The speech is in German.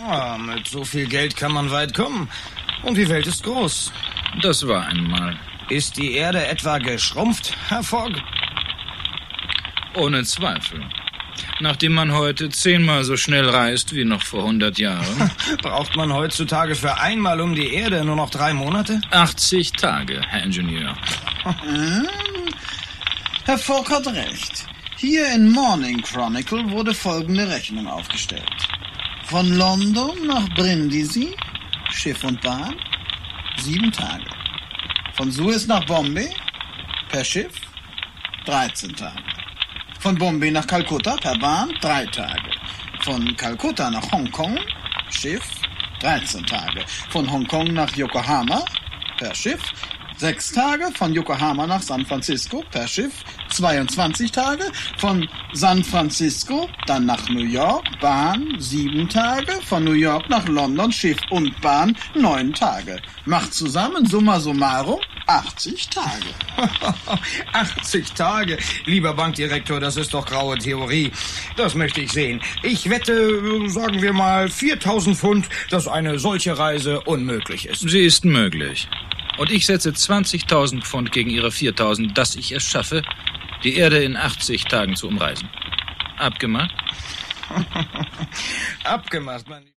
Ah, mit so viel Geld kann man weit kommen. Und die Welt ist groß. Das war einmal. Ist die Erde etwa geschrumpft, Herr Fogg? Ohne Zweifel. Nachdem man heute 10-mal so schnell reist wie noch vor 100 Jahren. Braucht man heutzutage für einmal um die Erde nur noch 3 Monate? 80 Tage, Herr Ingenieur. Herr Fogg hat recht. Hier in Morning Chronicle wurde folgende Rechnung aufgestellt. Von London nach Brindisi, Schiff und Bahn, 7 Tage. Von Suez nach Bombay, per Schiff, 13 Tage. Von Bombay nach Kalkutta per Bahn 3 Tage. Von Kalkutta nach Hongkong, Schiff, 13 Tage. Von Hongkong nach Yokohama per Schiff, 6 Tage. Von Yokohama nach San Francisco per Schiff, 22 Tage. Von San Francisco dann nach New York, Bahn 7 Tage. Von New York nach London, Schiff und Bahn 9 Tage. Macht zusammen, summa summarum, 80 Tage. 80 Tage? Lieber Bankdirektor, das ist doch graue Theorie. Das möchte ich sehen. Ich wette, sagen wir mal, 4.000 Pfund, dass eine solche Reise unmöglich ist. Sie ist möglich. Und ich setze 20.000 Pfund gegen Ihre 4.000, dass ich es schaffe, die Erde in 80 Tagen zu umreisen. Abgemacht? Abgemacht, mein